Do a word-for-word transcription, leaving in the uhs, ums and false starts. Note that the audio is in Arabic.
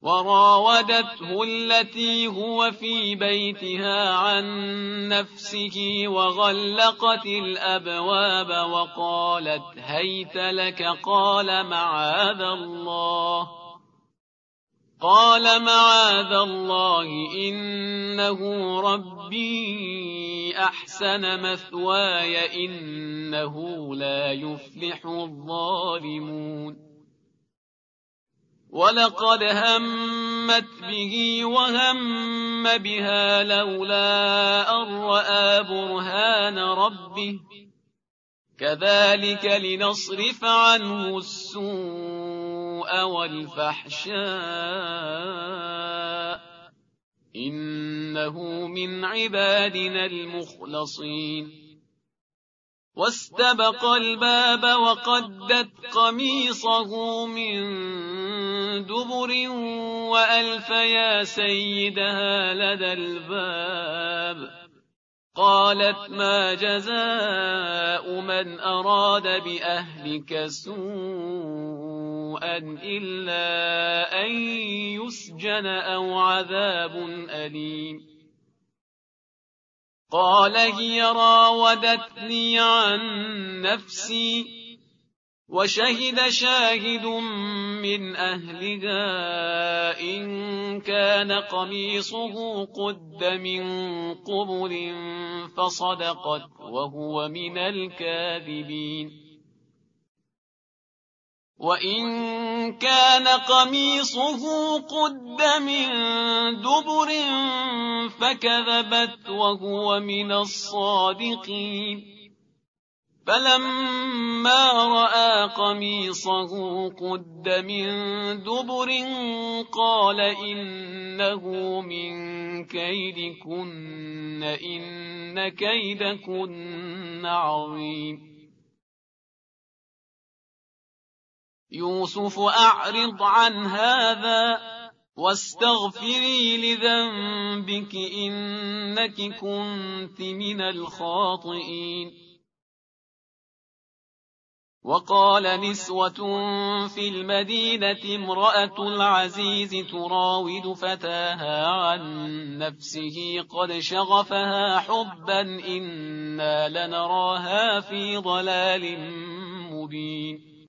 وراودته التي هو في بيتها عن نفسه وغلقت الأبواب وقالت هيت لك قال معاذ الله قال معاذ الله إنه ربي أحسن مثواي إنه لا يفلح الظالمون ولقد همت به وهم بها لولا أن رأى برهان ربه كذلك لنصرف عنه السوء والفحشاء إنه من عبادنا المخلصين واستبق الباب وقدت قميصه من دبر وألف يا سيدها لدى الباب قالت ما جزاء من أراد بأهلك سوءا إلا أن يسجن أو عذاب أليم قال هي راودتني عن نفسي وشهد شاهد من أهلها إن كان قميصه قد من قبل فصدقت وهو من الكاذبين وإن كان قميصه قد من دبر فكذبت وهو من الصادقين فلما رأى قميصه قد من دبر قال إنه من كيدكن إن كيدكن عظيم يوسف أعرض عن هذا واستغفري لذنبك إنك كنت من الخاطئين وقال نسوة في المدينة امرأة العزيز تراود فتاها عن نفسه قد شغفها حبا إنا لنراها في ضلال مبين